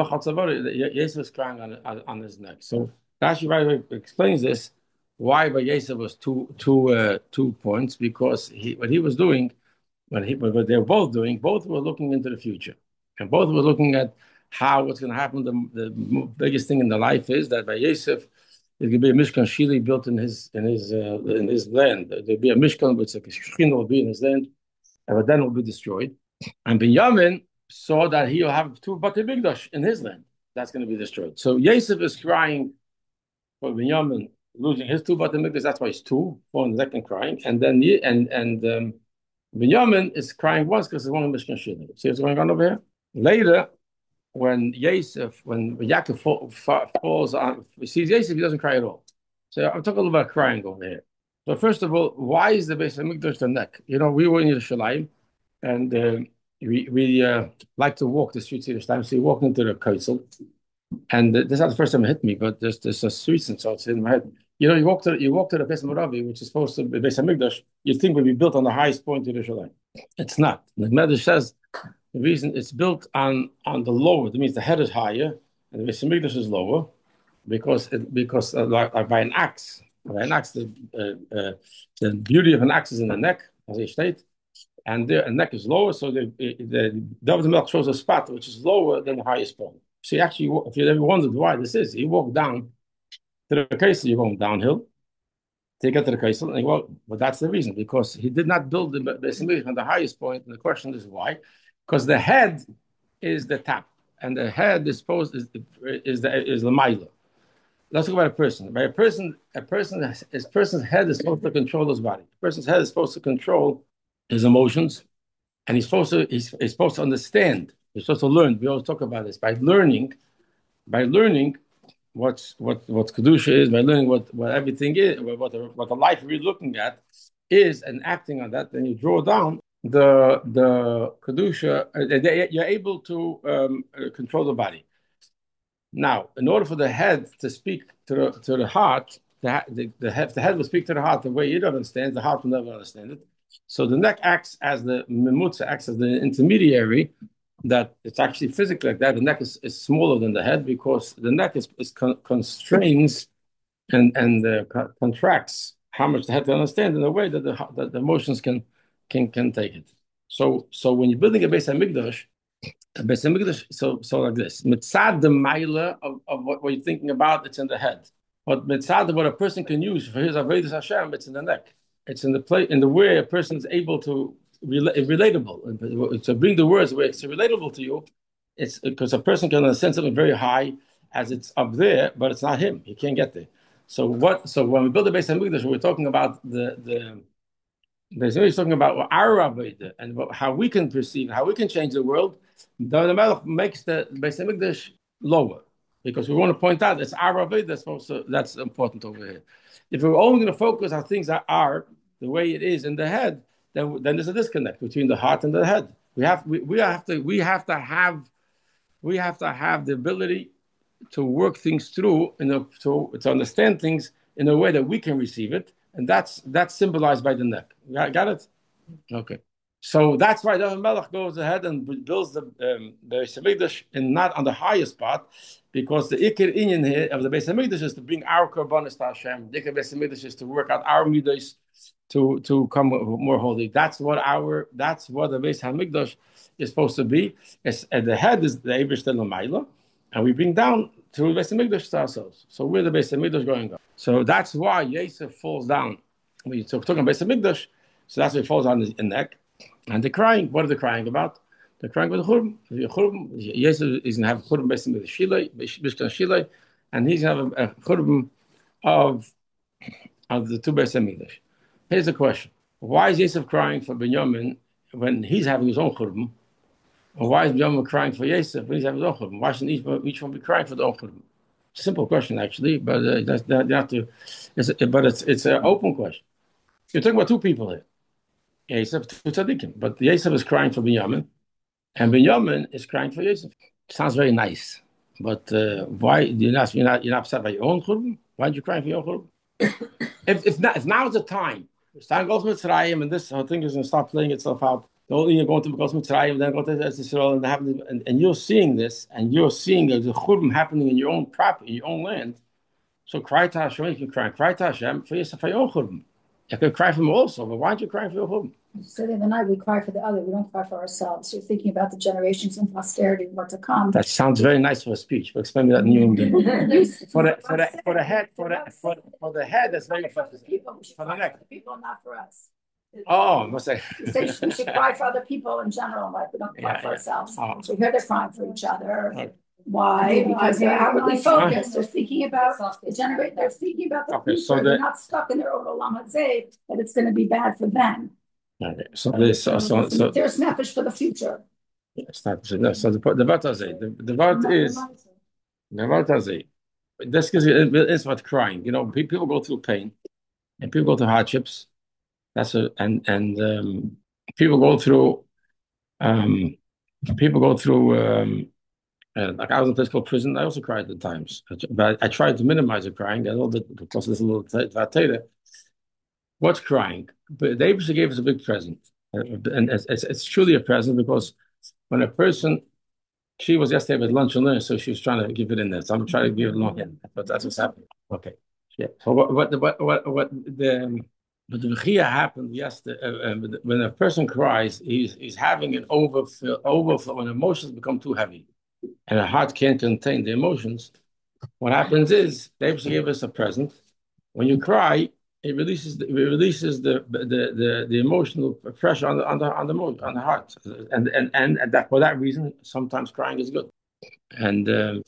Yosef was crying on, on on his neck. So Rashi right explains this why by Yosef was two two uh, two points, because he what he was doing. When he, what they were both doing, both were looking into the future, and both were looking at how what's going to happen. The, the biggest thing in the life is that by Yosef, there could be a Mishkan Shili built in his in his uh, in his land. There'll be a Mishkan, which a Shechina will be in his land, but then it will be destroyed. And Binyamin saw that he'll have two Bati Mikdash in his land. That's going to be destroyed. So Yosef is crying for Binyamin losing his two Bati Mikdash. That's why he's two, four in the second crying, and then and and. Um, Binyamin is crying once because it's one of Mishkan Shili. See what's going on over here? Later, when Yosef, when Yaakov fall, fall, falls on, he sees Yosef, he doesn't cry at all. So I'm talking a little about crying over here. So first of all, why is the Beis Hamikdash the neck? You know, we were in Yerushalayim, and uh, we we uh, like to walk the streets of Yerushalayim. So you walk into the Kaisel, and uh, this is not the first time it hit me, but there's there's a street, and so it's in my head. You know, you walk to you walk to the Beis Moravi, which is supposed to be Beis Hamikdash. You think would be built on the highest point of Yerushalayim. It's not. The Medrash says the reason it's built on on the lower. That means the head is higher and the Beis Hamikdash is lower, because it, because uh, like, like by an axe, by an axe, the uh, uh, the beauty of an axe is in the neck, as they state, and the neck is lower. So the the David Melch shows a spot which is lower than the highest point. So you actually, if you ever wondered why this is, you walk down to the Kaisel, you're going downhill. To get to the Kaisel, and well, well, that's the reason, because he did not build the Beis Hamikdash on the highest point. And the question is why? Because the head is the top, and the head is supposed is is the is the Maila. Let's talk about a person. By a person, a person, his person's head is supposed to control his body. A person's head is supposed to control his emotions, and he's supposed to he's, he's supposed to understand. He's supposed to learn. We always talk about this by learning, by learning. What's what what kedusha is, by learning what, what everything is, what the, what the life we're looking at is, and acting on that, then you draw down the the kedusha. Uh, you're able to um, control the body. Now, in order for the head to speak to the to the heart, the the, the head the head will speak to the heart the way it understands. The heart will never understand it. So the neck acts as the memutza, acts as the intermediary. That it's actually physically like that. The neck is, is smaller than the head, because the neck is, is con- constrains and and uh, co- contracts how much the head can understand in a way that the that the emotions can can can take it. So so when you're building a Beis Hamikdash, a Beis Hamikdash, so so like this, mitzad the maila of, of what, what you're thinking about, it's in the head. But mitzad what a person can use for his avodas Hashem, it's in the neck. It's in the play in the way a person is able to. Relatable. To bring the words where it's relatable to you, it's because a person can understand something very high as it's up there, but it's not him. He can't get there. So what? So when we build the Beis Hamikdash, we're talking about the the. There's always talking about our avodah and how we can perceive, how we can change the world. The Melech makes the Beis Hamikdash lower, because we want to point out it's our avodah that's also that's important over here. If we're only going to focus on things that are the way it is in the head, then then there's a disconnect between the heart and the head. We have we, we have to we have to have we have to have the ability to work things through in a, to to understand things in a way that we can receive it, and that's that's symbolized by the neck. Got, got it? Okay. So that's why David Melech goes ahead and builds the um, the Beis Hamikdash and not on the highest spot, because the Iker Inyan here of the Beis Hamikdash is to bring our korbanos to Hashem. The Iker Beis Hamikdash is to work out our midos to to come more holy. That's what our that's what the Beis Hamikdash is supposed to be. It's, at the head is the Eibush L'Mayla, and we bring down to the Beis Hamikdash to ourselves. So we're the Beis Hamikdash going up. So that's why Yosef falls down. We talk talking about Beis Hamikdash, so that's why he falls on his neck. And they're crying. What are they crying about? They're crying about the Churban. Churban. Yosef is going to have a Churban based on the Shilai, Bishkan Shilai, and he's going to have a, a Churban of, of the two Beis Hamikdash. Here's the question. Why is Yosef crying for Binyamin when he's having his own Churban? Or why is Binyamin crying for Yosef when he's having his own Churban? Why shouldn't each, each one be crying for their own Churban? It's a simple question, actually, but uh, that's, that, you have to, it's, but it's it's an open question. You're talking about two people here. Yosef, two tzaddikim, but Yosef is crying for Binyamin, and Binyamin is crying for Yosef. Sounds very nice, but uh, why you're not you're not you're not upset by your own churban? Why aren't you crying for your own churban? if if not, if now's the time, it's time to go to Mitzrayim, and this whole thing is going to start playing itself out. The only you're going to go to Mitzrayim, then go to Israel, and have and, and you're seeing this, and you're seeing the churban happening in your own property, in your own land. So cry to Hashem. You can cry, cry to Hashem for Yosef, for your own churban. You could cry for him also, but why aren't you crying for your churban? You said the other night we cry for the other, we don't cry for ourselves. You're thinking about the generations and posterity and what to come. That sounds very nice for a speech, but explain me that in new for the for the for the head for the for, for the head that's very for the people. We should for the cry neck. for the people, not for us. Oh, must say. You say we should cry for other people in general, like we don't cry Yeah, for yeah. ourselves. Oh. So here they're crying for each other. Okay. Why? Because they're outwardly focused. Huh? They're thinking about the generate. They're thinking about the Okay, future. so the- they're not stuck in their own olam hazeh that it's going to be bad for them. Okay, so this so so, so There's snappish for the future. it's not so the so the the Vatazay. The the Vat is the Vatazay. This is it's what crying. You know, pe- people go through pain, and people go through hardships. That's a and and um, people go through um, people go through um, And like I was in a place called prison, I also cried at times. But I, I tried to minimize the crying a little bit because there's a little vatera. What's crying? But they actually gave us a big present. Uh, And it's, it's, it's truly a present because when a person, she was yesterday at lunch and learn, so she was trying to give it in there. So I'm trying to give it along in. But that's what's happening. Okay. Yeah. So what what what what, what the but the bechia happened yesterday uh, uh, when a person cries, he's he's having an overflow overflow when emotions become too heavy and the heart can't contain the emotions. What happens is they actually give us a present. When you cry, it releases the, it releases the, the the the emotional pressure on the on the on the on the heart, and and and that for that reason, sometimes crying is good, and um,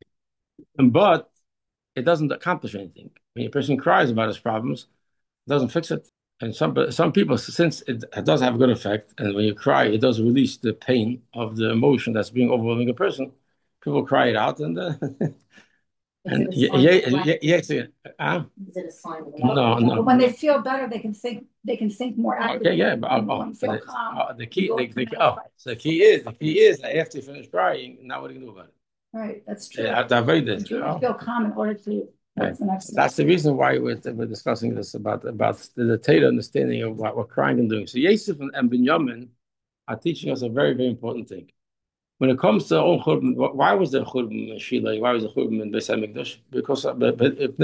but it doesn't accomplish anything. When a person cries about his problems, it doesn't fix it. And some some people, since it, it does have a good effect, and when you cry, it does release the pain of the emotion that's being overwhelming a person. People cry it out, and uh, and yeah, yeah, yes, yeah. Uh, Is it a sign of no, love? no. But when they feel better, they can think, they can think more actively. Okay, yeah, but uh, When oh, you feel but, calm, uh, the key, you go the, from the, that oh, place. so the key is the key is that after you finish crying, now what do you do about it? Right, that's true. Yeah, that's very good. You Oh. feel calm in order to, that's the next step. That's the reason why we're, we're discussing this about about the, the Torah understanding of what we're crying and doing. So Yosef and, and Binyamin are teaching us a very very important thing. When it comes to Om Churban, why was there Churban in Shiloh? Why was there Churban in Beis Hamikdash? Because uh, but, but if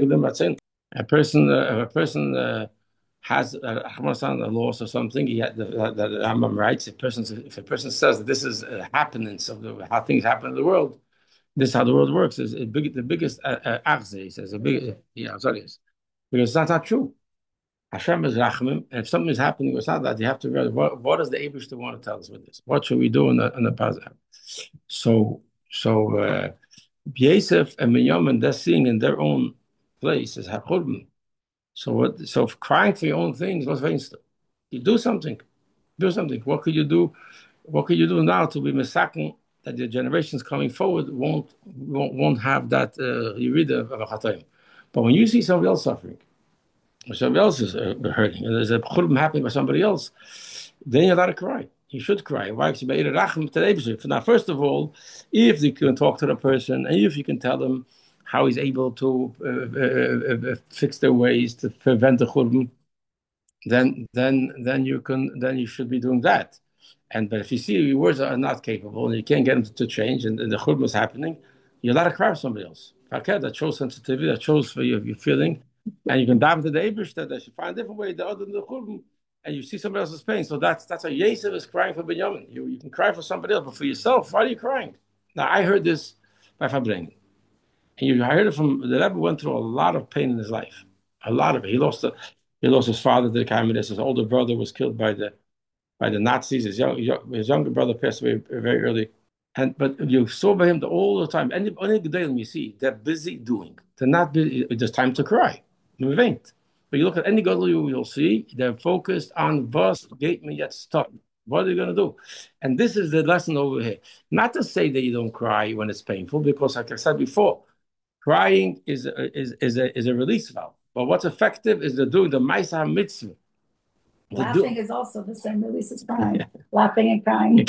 a person uh, if a person uh, has uh, a loss or something, he had the, the, the Rambam writes, if, person, if a person says that this is a happenings of the, how things happen in the world, this is how the world works, is big, the biggest uh, uh, he says, the big, yeah, sorry, because that's not true. Hashem is Rachmim, and if something is happening without that, you have to realize what, what does the Abish want to tell us with this? What should we do in the in the Pazah? So, so uh, Yosef and Binyamin, they're seeing in their own place as Hakurban. So what? So if crying for your own things, what's very instant? You do something, do something. What could you do? What could you do now to be misaken that the generations coming forward won't won't, won't have that uh, yirida of a chatayim? But when you see somebody else suffering, or somebody else is uh, hurting, and there's a churban happening by somebody else, then you're allowed to cry. You should cry. Why? Now, first of all, if you can talk to the person, and if you can tell them how he's able to uh, uh, uh, fix their ways to prevent the churban, then then then you can then you should be doing that. And but if you see your words are not capable and you can't get them to, to change, and, and the churban is happening, you're allowed to cry for somebody else. Okay, that shows sensitivity, that shows for your, your feeling, and you can dive into the Abish that they should find a different way other than the churban. And you see somebody else's pain. So that's that's how Yosef is crying for Binyamin. You you can cry for somebody else, but for yourself, why are you crying? Now I heard this by Fabrengen. And you I heard it from the Rebbe went through a lot of pain in his life. A lot of it. He lost a, he lost his father to the communists. His older brother was killed by the by the Nazis. His young, his younger brother passed away very early. And but you saw by him the, all the time. Any any day you see, they're busy doing. They're not busy. It's time to cry. But you look at any gadol you will see, they're focused on was gate me yet stop. What are they going to do? And this is the lesson over here. Not to say that you don't cry when it's painful, because like I said before, crying is a, is is a is a release valve. But what's effective is the doing the ma'aseh mitzvah. Laughing is also the same release as crying. Laughing and crying.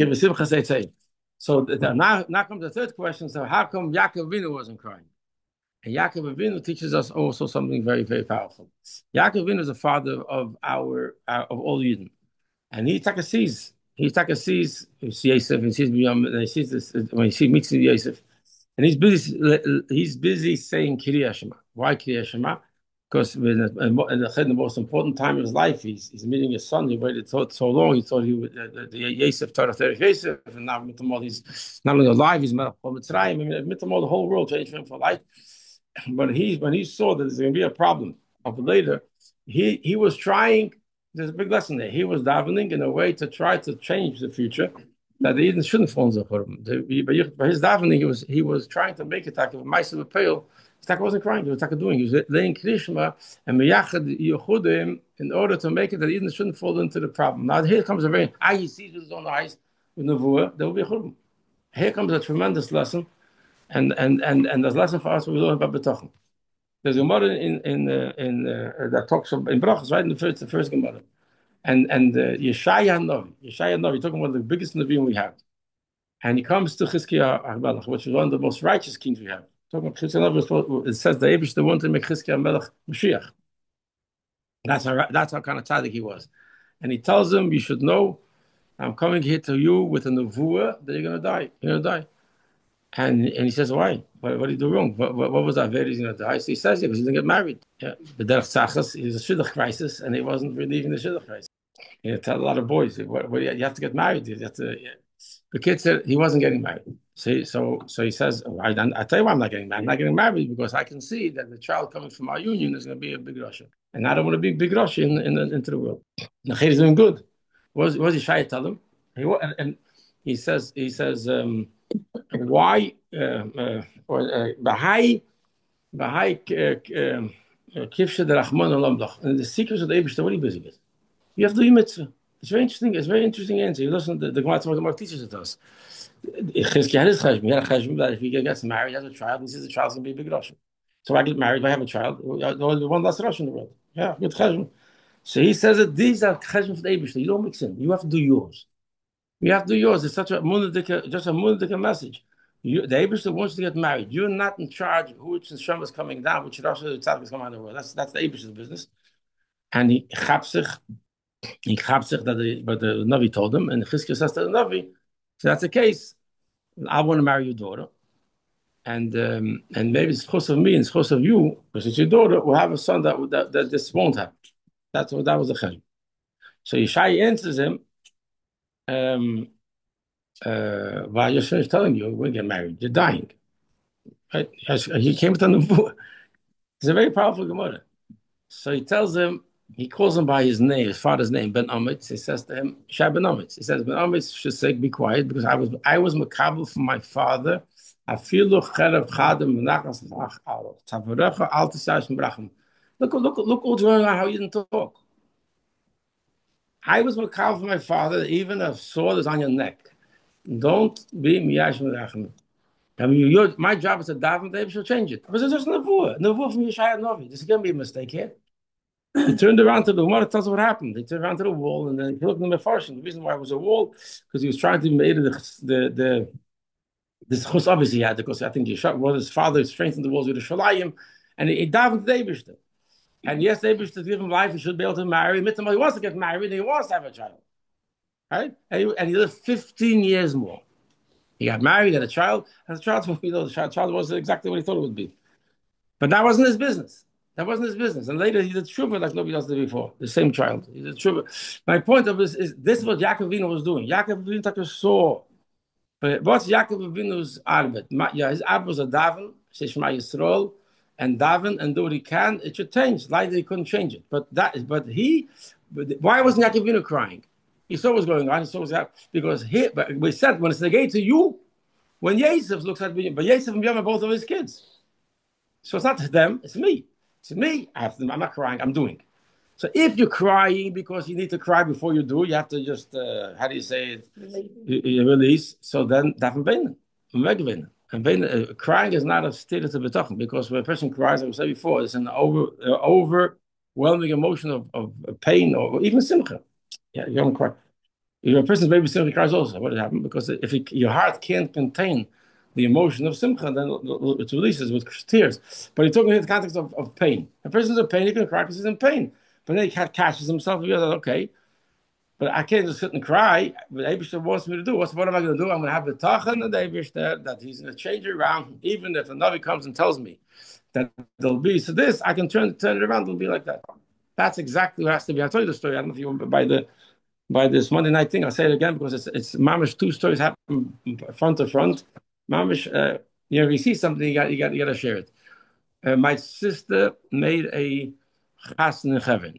So the, now, now comes the third question. So how come Yaakov Avinu wasn't crying? And Yaakov Avinu teaches us also something very, very powerful. Yaakov Avinu is the father of our, our of all Yidden. And he taka sees, he taka sees, he sees Yosef, he sees Binyamin, he sees this, when he sees meets Yosef. And he's busy, he's busy saying Kriya Shema. Why Kriya Shema? Because in the, in the most important time of his life, he's, he's meeting his son. He waited so, so long. He thought he would, uh, the Yosef taught us Yosef, and now he's not only alive, he's Melech Mitzrayim. I mean, the whole world changed for him for life. But he, when he saw that there's going to be a problem of later, he he was trying. There's a big lesson there. He was davening in a way to try to change the future that the Eden shouldn't fall into Churban. By his davening, he was he was trying to make it like a mice of a pale. He wasn't crying. He was doing. He was laying Krishma and Meyachad Yehudim in order to make it that Eden shouldn't fall into the problem. Now here comes a very ah he sees with his own eyes with Nevuah. There will be a Churban. Here comes a tremendous lesson. And and and and there's a lesson for us we learn about B'tochen. There's a Gemara in in uh, in uh, that talks about in Brachos, right in the first the first Gemara, and and uh, Yeshaya Novi, Yeshaya Novi, talking about the biggest Nevi'im we have, And he comes to Chizkiah HaMelech, which is one of the most righteous kings we have. Talking about Chizkiah, it says the Eibush wanted to make Chizkiah HaMelech Mashiach. That's how that's how kind of tzaddik he was. And he tells him, you should know, I'm coming here to you with a nevuah that you're going to die. You're going to die. And, and he says, why? What, what did he do wrong? What, what, what was that? He's going to die. So he says, yeah, because he's going to get married. Yeah. The Derech Tzachas, he was a Shidduch crisis, and he wasn't relieving the Shidduch crisis. You know, tell a lot of boys, what, what, you have to get married. You have to, yeah. The kid said he wasn't getting married. See, so so he says, oh, I, I tell you why I'm not getting married. I'm not getting married because I can see that the child coming from our union is going to be a big Russia. And I don't want to be a big Russia in, in, in, into the world. The kid is doing good. What was he shy to tell him? He, and, and he says, he says, um, why, or Bahai, Bahai, Kifshe de Rachman Olam. And the secrets of the Eibush, what are you busy with? You have to do your mitzvah. It's very interesting. It's a very interesting answer. You listen to the Gemara teaches it to us. Chizkiah had his cheshbon. He had a cheshbon that if he gets married, has a child, he says the child's going to be a big Russian. So I get married, I have a child, there will be one less Russian in the world. Yeah, good cheshbon. So he says that these are cheshbon for the Eibush. You don't mix in. You have to do yours. You have to do yours. It's such a munadika, just a munadika message. You, the Eibush wants to get married. You're not in charge of which neshama is coming down, which Russia is coming out of the world. That's that's the Eibush's business. And he chapsich. He chapsich that the, but the Navi told him, and Chizkiah says to the Navi, so that's the case. I want to marry your daughter, and um, and maybe it's because of me and it's because of you, because it's your daughter. We'll have a son that that, that this won't happen. That's what that was the chayim. So Yishai answers him, um, uh, "Why Yosef is telling you we're get married? You're dying." Right? He came with the nevuah. It's a very powerful Gemara. So he tells him. He calls him by his name, his father's name, Ben Amitz. He says to him, Shai Ben Amitz. He says, Ben Amitz should say, be quiet, because I was I was makabel from my father. I feel look cherev chadem v'nachas v'ach alo. Tavarecha al tisayish m'brachim. Look, look, look what's going on, how you didn't talk. I was makabel from my father, even a sword is on your neck. Don't be miyash m'brachim. I mean, your, my job is to daven, they should change it. But it's just nevuah. Nevuah from Yeshaya Novi. This is going to be a mistake here. He turned around to the Gemara, tells us what happened. He turned around to the wall, and then he looked at the Mefarshim. The reason why it was a wall, because he was trying to make the the the this chus obviously he had, because I think Yeshua, well, his father strengthened the walls with the shalayim, and he, he davened to the Eibishter. And yes, the Eibishter to give him life, he should be able to marry. Mitzvah, he wants to get married, and he wants to have a child, right? And he, and he lived fifteen years more. He got married, had a child, and the child, you know, the child, child was exactly what he thought it would be, but that wasn't his business. That wasn't his business. And later he did tshuva like nobody else did before. The same child. He did tshuva. My point of this is this is what Yaakov Avinu was doing. Yaakov Avinu saw. But what's Yaakov Avinu's arbet? Yeah, his arbet was a daven, say Shema Yisrael, and daven and do what he can. It should change. Later he couldn't change it. But that but he but why wasn't Yaakov Avinu crying? He saw what's going on. He saw what's happening. Because he but we said when it's negated to you, when Yosef looks at me, but Yosef and Yom are both of his kids. So it's not to them, it's me. To me, I have to, I'm not crying, I'm doing. So if you're crying because you need to cry before you do, you have to just, uh, how do you say it? Release. You, you release. So then, darf man weinen. And uh, crying is not a state of betochen, because when a person cries, as I said before, it's an over, uh, overwhelming emotion of, of pain or even simcha. Yeah, you don't cry. If a person's baby simcha cries also. What happened? Because if it, your heart can't contain the emotion of simcha, then it releases with tears. But he's talking in the context of, of pain. A person's in pain, he can cry because he's in pain. But then he catches himself and he goes, okay, but I can't just sit and cry. But Eibishter wants me to do. What's what am I going to do? I'm going to have the tachan and the Eibishter that he's going to change it around. Even if a Navi comes and tells me that there'll be so this, I can turn turn it around. It'll be like that. That's exactly what has to be. I told you the story. I don't know if you remember by the by this Monday night thing. I'll say it again because it's it's mamish two stories happen front to front. Mamish, uh, you know, if you see something, you got you got you got to share it. Uh, my sister made a chasna in heaven,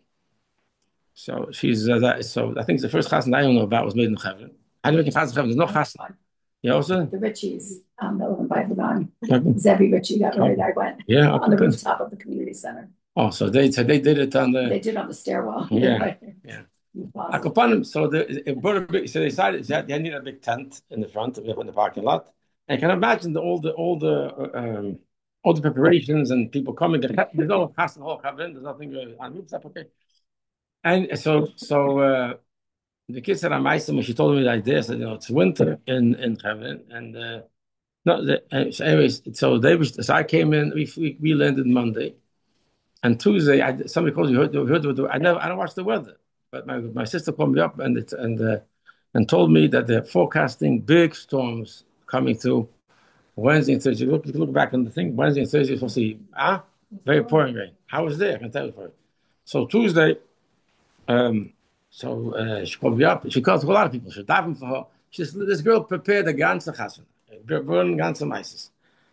so she's uh, that. So I think the first chasna I don't know about was made in heaven. I didn't make a chasna in heaven. There's no chasna. You know, also the Richies, um, the one by the Don. Zevi Richie got married. I went. Yeah, on the rooftop of the community center. Oh, so they so they did it on the. They did it on the stairwell. Yeah, right. Yeah. Awesome. So the it brought a big. So they decided that they needed a big tent in the front of in the parking lot. I can imagine the, all the all the um, all the preparations and people coming. There's no there's nothing on rooftop, okay. And so so uh, the kids said I'm ice, when she told me the idea, I said, you know, it's winter in in heaven, and uh, no, the, uh, so anyways, so they was, so I came in. We we, we landed Monday, and Tuesday, I somebody called you heard, heard the, I never I don't watch the weather, but my my sister called me up and it, and uh, and told me that they're forecasting big storms coming through Wednesday and Thursday. Look, you look back on the thing. Wednesday and Thursday, you're supposed to see, ah, very pouring rain. I was there. I can tell you for it. So Tuesday, um, so uh, she called me up. She called to a lot of people. She davened for her. She said, this girl prepared the ganze chasana, burn ganze meises.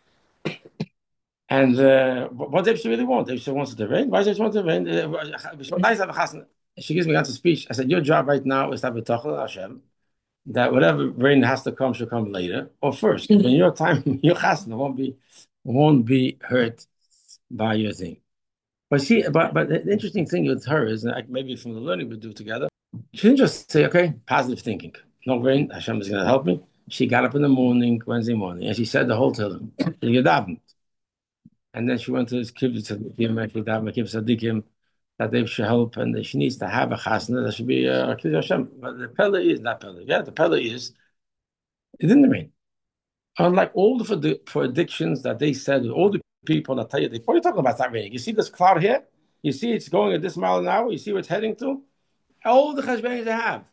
And uh, what does she really want? If she wants it to rain, why does she want it to rain? Uh, She gives me a ganze speech. I said, your job right now is to have a tachel Hashem, that whatever rain has to come should come later or first. When your time, your chasana won't be won't be hurt by your thing. But she, but but the interesting thing with her is, and maybe from the learning we do together, she didn't just say, "Okay, positive thinking, no rain, Hashem is going to help me." She got up in the morning, Wednesday morning, and she said the whole Tehillim, and then she went to this kibbutz tzaddikim, that they should help, and she needs to have a chasna. That should be a kibbutz Hashem. But the pella is not pella. Yeah, the pella is it didn't rain. Unlike all the predictions that they said, all the people that tell you, what are you talking about? It's not raining. You see this cloud here? You see it's going at this mile an hour? You see where it's heading to? All the cheshbonis they have.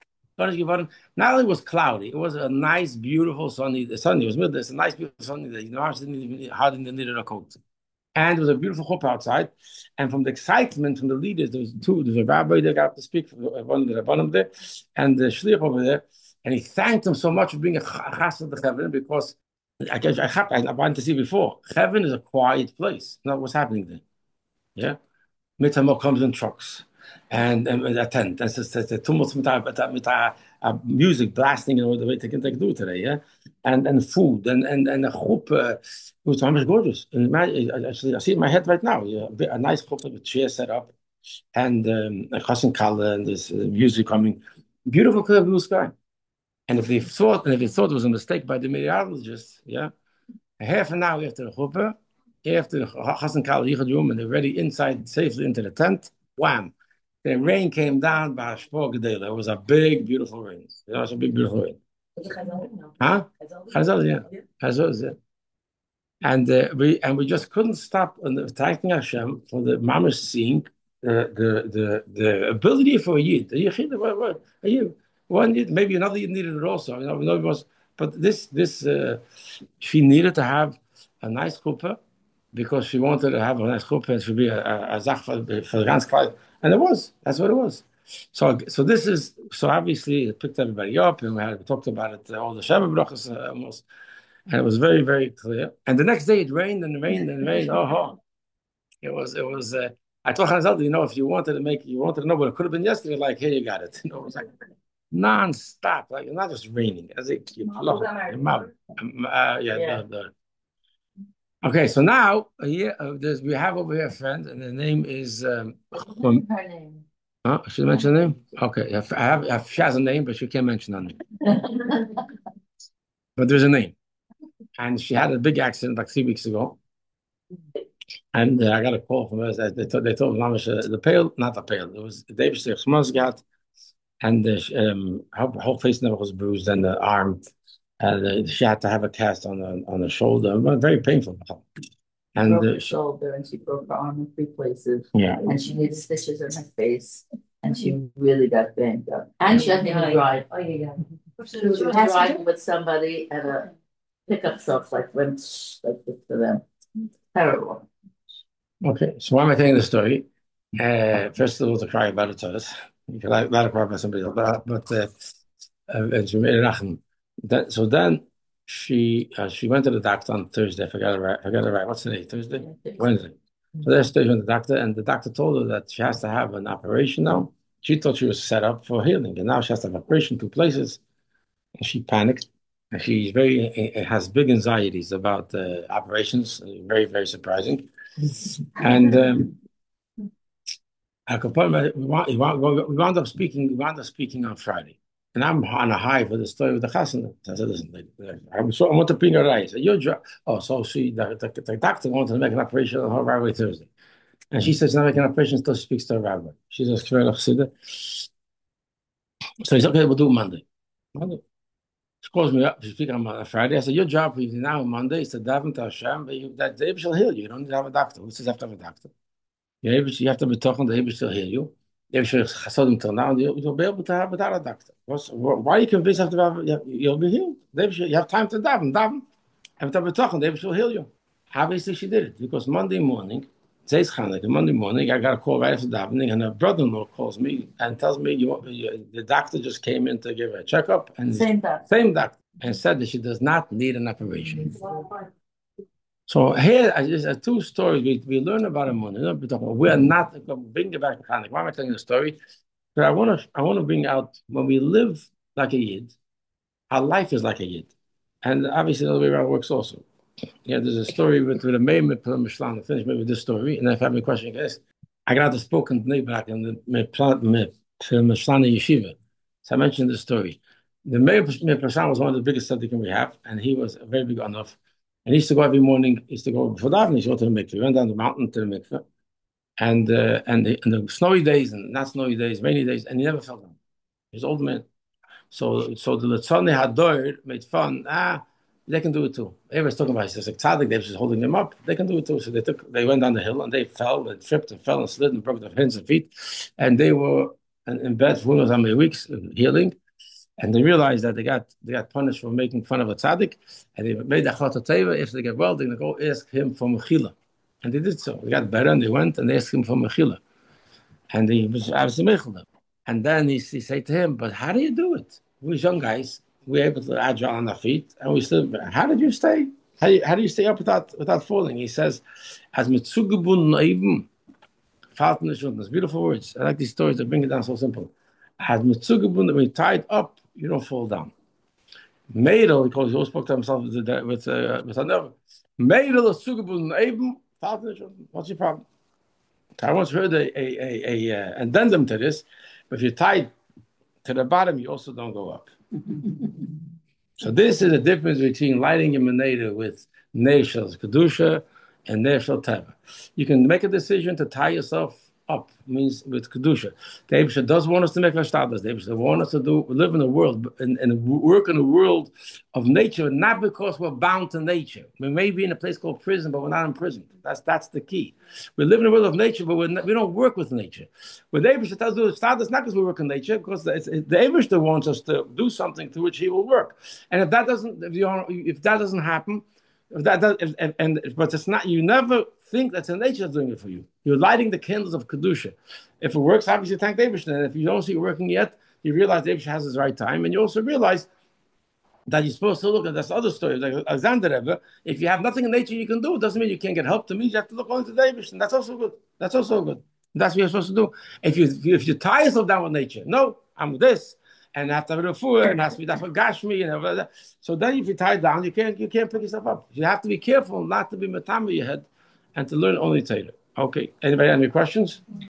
Not only was cloudy, it was a nice, beautiful sunny. Sunny. It was middle. It's a nice, beautiful sunny day. You know, I didn't even hardly needed a coat. And it was a beautiful chuppah outside. And from the excitement from the leaders, there was two. There was a rabbi that got to speak, one of the rabbanim there, and the shliach over there. And he thanked them so much for being a chassid to heaven, because I guess I, I wanted to see before. Heaven is a quiet place. Not what's happening there. Yeah, Mitzvah comes in trucks, and and a tent. That's just the tumult with uh, music blasting in the way they can do today. Yeah, and and food and and and a chuppah. Uh, it was almost gorgeous. And actually, I see it in my head right now. Yeah, a nice chuppah with chair set up, and um, a chassan kala, and there's uh, music coming. Beautiful clear blue sky. And if they thought, and if they thought it was a mistake by the meteorologists, yeah, a half an hour after the chuppah, after the chassan kala yichud room, and they're already inside safely into the tent, wham! The rain came down by Shpor Gedela. It was a big, beautiful rain. It was a big, beautiful rain. Huh? Chazal, yeah. Chazal, yeah. And uh, we and we just couldn't stop thanking Hashem for the mamash seeing the the the the ability for a yid. A yid, a yid. One yid, maybe another yid needed it also. You know, it was, but this this uh, she needed to have a nice chuppah, because she wanted to have a nice chuppah. It should be a, a, a zach for, for the ganz klai, and it was. That's what it was. So so this is so obviously it picked everybody up, and we had we talked about it uh, all the Shabbat brachas uh, almost, and it was very very clear. And the next day it rained and rained and rained. Oh, oh. It was it was. Uh, I told Chazal, you know, if you wanted to make, you wanted to know what it could have been yesterday, like here you got it. You know, it was like non-stop, like not just raining. As it, you, uh, yeah, yeah. The, the, okay, so now here uh, we have over here a friend, and the name is. Um, from, her name. Huh? Should I mention her name? Okay, I have, I have. She has a name, but she can't mention her name. But there's a name, and she had a big accident like three weeks ago. And uh, I got a call from her. They told, they told Mamish, uh, the pail, not the pail. It was David Shmozgat, and uh, um, her whole face never was bruised, and the arm, and uh, she had to have a cast on the on the shoulder. Very painful. And broke uh, her shoulder, and she broke her arm in three places. Yeah, and she needed stitches in her face, and she really got banged up. And she doesn't even drive. Oh yeah, she was driving with somebody at a pickup truck, like went like this to them. Terrible. Okay, so why am I telling the story? Uh, first of all, to cry about it to us. You can like that cry about somebody else, but but uh, uh, that, so then she uh, she went to the doctor on Thursday. I forgot it right. I forgot it right. What's today? Thursday, yeah, Wednesday. So there's Thursday went to the doctor, and the doctor told her that she has to have an operation now. She thought she was set up for healing, and now she has to have an operation two places. And she panicked. And she's very uh, has big anxieties about uh, operations. Very very surprising. And um, I could put my, we, wound, we wound up speaking. We wound up speaking on Friday, and I'm on a high for the story with the chassan. I said, "Listen, I'm so I want to bring her right." So your job. Oh, so she the, the, the doctor wanted to make an operation on her rabbi Thursday, and she says not making an operation until she speaks to her rabbi. She's a Shver Chassidut. So he said, okay, we'll do it Monday. Monday. She calls me up to speak on a Friday. I said, your job is now on Monday is to daven to Hashem, but you, that the Eibush will heal you. You don't need to have a doctor. Who says you have to have a doctor? The Eibush, you have to be talking, the Eibush will heal you. The Eibush will chasod him till now, and you'll, you'll be able to have without a doctor. What's, why are you convinced you have to have, you- you'll be healed? The Eibush, you have time to daven, daven. Have to be talking, the Eibush will heal you. Obviously, she did it because Monday morning, today's Chanukah, Monday morning, I got a call right after davening, and her brother-in-law calls me and tells me you, you, the doctor just came in to give her a checkup, and Same doctor. same doctor, and said that she does not need an operation. So here, I just uh, two stories we, we learn about a money. We are not bring it back to Chanukah. Why am I telling the story? But I want to I want to bring out when we live like a yid, our life is like a yid, and obviously the other way around works also. Yeah, there's a story with, with a main Mishlan. I'll finish maybe with this story, and if I have any question, you guys, I got to spoken to back in the Mishlan yeshiva. So I mentioned this story. The mayor Mishlan was one of the biggest tzaddikim we have, and he was very big enough. And he used to go every morning. He used to go before davening. He used to go to the mikveh. He went down the mountain to the mikveh, and uh, and the, and the snowy days and not snowy days, rainy days, and he never fell down. He was an old man. So so the Litzoni Hador made fun. Ah. They can do it too. Everyone's talking about it. He says, like tzaddik, they're just holding them up. They can do it too. So they took, they went down the hill and they fell and tripped and fell and slid and broke their hands and feet. And they were in, in bed for who knows how many weeks healing. And they realized that they got they got punished for making fun of a tzaddik. And they made the Achat HaTeva. If they get well, they're going to go ask him for mechila. And they did so. They got better and they went and they asked him for mechila. And he was obviously mechila. And then he, he said to him, but how do you do it? We're young guys. We're able to agile on our feet, and we still. How did you stay? How do you, how do you stay up without without falling? He says, "As mitzugebun naivim, falten It's beautiful words. I like these stories that bring it down so simple. As mitzugebun, when tied up, you don't fall down. Meidel, because he always spoke to himself with with uh, with another. Meidel is zugebun naivim, falten What's your problem? I once heard a a, a, a uh, addendum to this. But if you're tied to the bottom, you also don't go up. So this is the difference between lighting your menorah with Neshel Kedusha and Neshel Teva. You can make a decision to tie yourself up, means with Kedusha. The Eibusha does want us to make Hashtadas. The Eibusha wants us to do, live in a world, and, and work in a world of nature, not because we're bound to nature. We may be in a place called prison, but we're not in prison. That's that's the key. We live in a world of nature, but we're not, we don't work with nature. With the Eibusha tells us to do Hashtadas, not because we work in nature, because it's, it's, the Eibusha wants us to do something through which he will work. And if that doesn't, if, you, if that doesn't happen, if that does, if, and, and but it's not. You never think that the nature is doing it for you. You're lighting the candles of kedusha. If it works, obviously thank David. And if you don't see it working yet, you realize David has his right time, and you also realize that you're supposed to look at this other story, like Alexander Rebbe. If you have nothing in nature you can do, it doesn't mean you can't get help. To me, you have to look only to David, and that's also good. That's also good. That's what you're supposed to do. If you if you tie yourself down with nature, no, I'm this. And have to have a refuah, and has to be that for gashmi, and everything. So then, if you tie down, you can't you can't pick yourself up. You have to be careful not to be matama your head, and to learn only Torah. Okay. Anybody have any questions?